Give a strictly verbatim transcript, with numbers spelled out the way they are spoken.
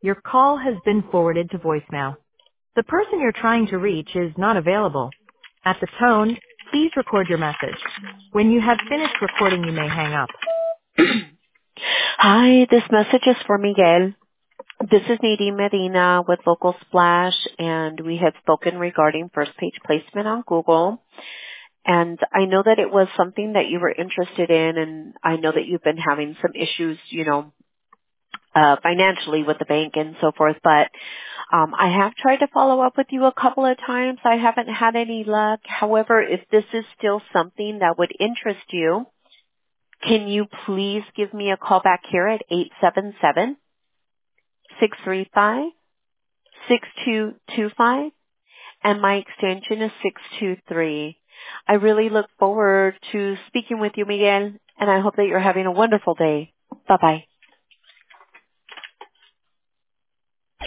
Your call has been forwarded to voicemail. The person you're trying to reach is not available. At the tone, please record your message. When you have finished recording, you may hang up. Hi, this message is for Miguel. This is Nadine Medina with Local Splash, and we had spoken regarding first page placement on Google. And I know that it was something that you were interested in, and I know that you've been having some issues, you know, uh, financially with the bank and so forth, but um, I have tried to follow up with you a couple of times. I haven't had any luck. However, if this is still something that would interest you, can you please give me a call back here at eight seven seven, six three five, six two two five, and my extension is six two three. I really look forward to speaking with you, Miguel, and I hope that you're having a wonderful day. Bye-bye.